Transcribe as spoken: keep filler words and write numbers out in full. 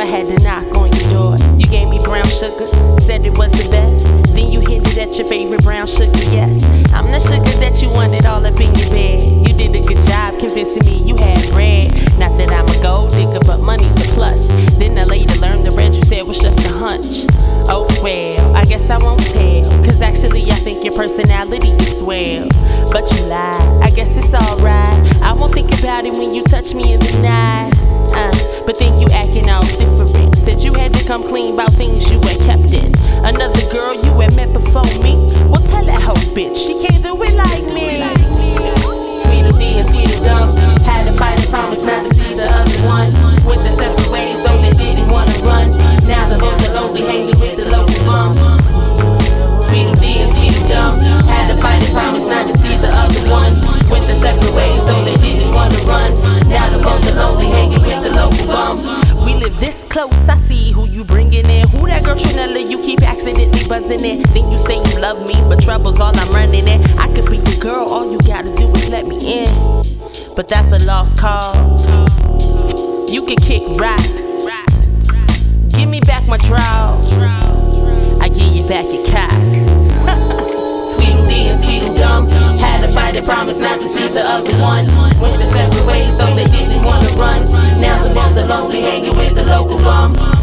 I had to knock on your door. You gave me brown sugar, said it was the best. Then you hinted at your favorite brown sugar, yes. I'm the sugar that you wanted all up in your bed. You did a good job convincing me you had bread. Not that I'm a gold digger, but money's a plus. Then I later learned the rest you said was just a hunch. Oh well, I guess I won't tell, cause actually I think your personality is swell. But you lied, I guess it's alright. I won't think about it when you touch me in the night. Uh, but then you acting all different. Said you had to come clean about things you had kept in. Another girl you had met before me. Well, tell that hoe bitch she can't do it like me. Tweedledee and Tweedledum had to fight and promise not to see the other one. Went their separate ways, so they didn't wanna run. Now they're both lonely, hanging with the local bum. Tweedledee and Tweedledum had to fight and promise not to see the other one. Went their separate ways, so they didn't wanna run. Now they're both lonely, hanging with the local bum. We live this close, I see who you bringing in. Who that girl Trinella you keep accidentally buzzing in. Then you say you love me, but trouble's all I'm running in. I could be your girl, all you gotta do is let me in. But that's a lost cause. You can kick rocks. Give me back my drawers. I give you back your cock. Tweedledee and Tweedledum had to fight and promise not to see the other one. Went their separate ways, so they didn't wanna run. Now they're both lonely, hanging with the local bum.